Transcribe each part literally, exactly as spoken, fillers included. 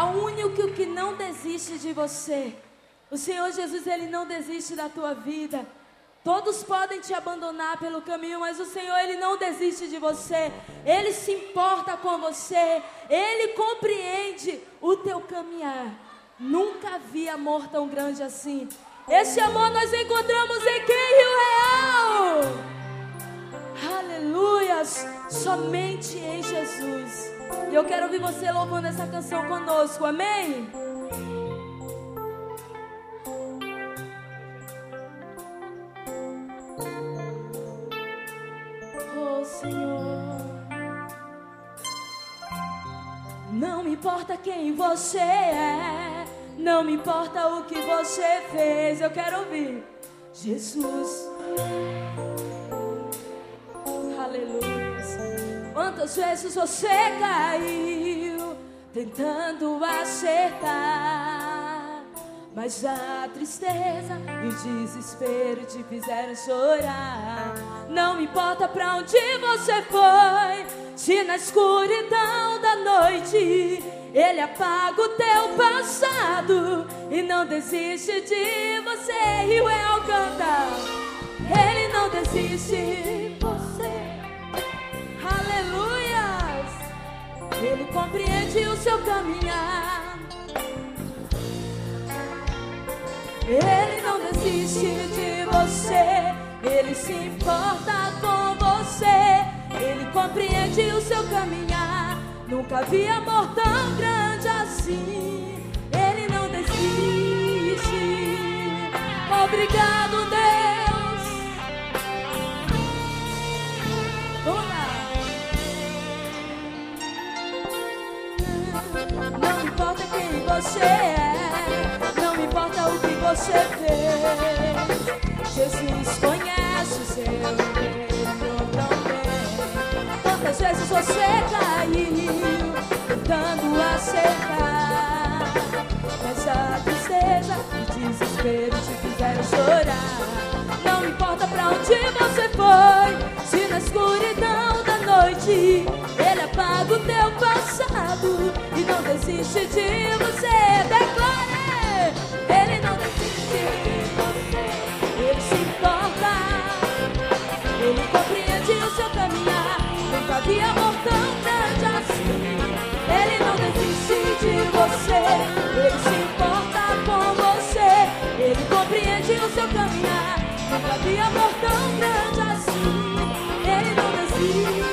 a único que não desiste de você. O Senhor Jesus, Ele não desiste da tua vida. Todos podem te abandonar pelo caminho, mas o Senhor, Ele não desiste de você. Ele se importa com você. Ele compreende o teu caminhar. Nunca vi amor tão grande assim. Esse amor nós encontramos em quem? Rio Real. Aleluias. Somente em Jesus. E eu quero ouvir você louvando essa canção conosco. Amém? Oh, Senhor. Não me importa quem você é. Não me importa o que você fez. Eu quero ouvir Jesus. Aleluia. Quantas vezes você caiu tentando acertar, mas a tristeza e o desespero te fizeram chorar. Não me importa pra onde você foi, se na escuridão da noite Ele apaga o teu passado e não desiste de você. Rio Real canta. Ele não desiste de você. Aleluias. Ele compreende o seu caminhar. Ele não desiste de você. Ele se importa com você. Ele compreende o seu caminhar. Nunca vi amor tão grande assim. Ele não desiste. Obrigado, Deus. Vamos lá. Não me importa quem você é. Não me importa o que você fez. Jesus conhece o seu reino tão bem. Quantas vezes você caiu tentando acertar, mas a tristeza e desespero te fizeram chorar. Não me importa pra onde você foi, se na escuridão da noite Ele apaga o teu passado e não desiste de você. Declare! Ele não desiste de você. Ele se importa. Ele compreende o seu caminhar. Nunca vi amor tão grande assim. Ele não desiste de você. Ele se importa com você. Ele compreende o seu caminhar. Nunca vi amor tão grande assim. Ele não desiste.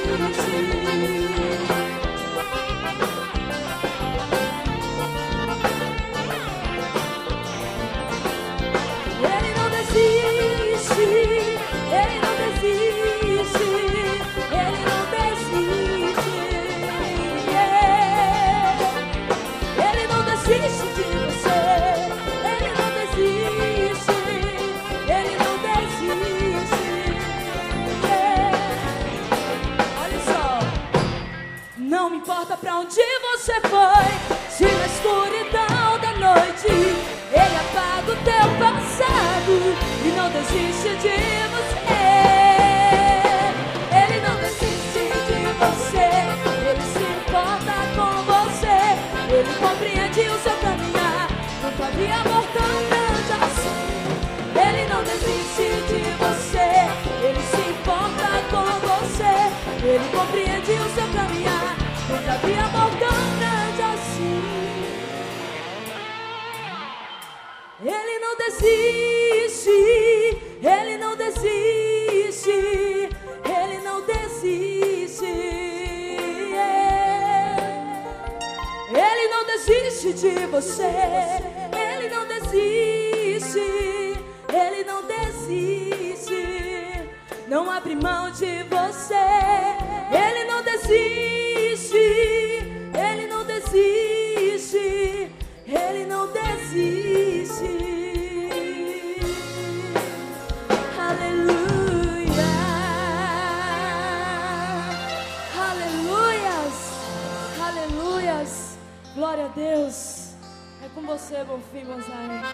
Ele não desiste. Ele não desiste. Ele não desiste. Yeah. Ele não desiste de você. Ele não desiste. Ele não desiste. Yeah. Olha só. Não me importa pra onde você foi, se na escuridão da noite Ele apaga o teu passado e não desiste de você. Ele não desiste de você. Ele se importa com você. Ele compreende o seu caminhar. Nunca vi amor tão grande assim. Ele não desiste de você. Ele se importa com você. Ele compreende o seu caminhar. Nunca vi amor tão grande assim. Ele não desiste. Ele não desiste. Ele não desiste. Yeah. Ele não desiste de você. Ele não desiste. Ele não desiste. Não abre mão de você. Ele não desiste. Ele não desiste. Ele não desiste. Aleluia. Aleluias. Aleluias. Glória a Deus. É com você, Bonfim Gonzalez.